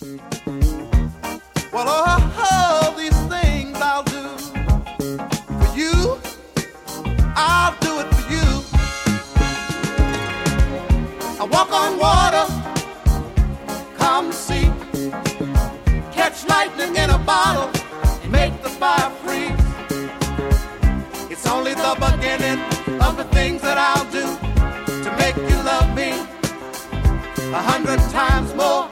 Well, all these things I'll do for you. I'll do it for you. I walk on water, come see, catch lightning in a bottle, make the fire freeze. It's only the beginning of the things that I'll do to make you love me 100 times more.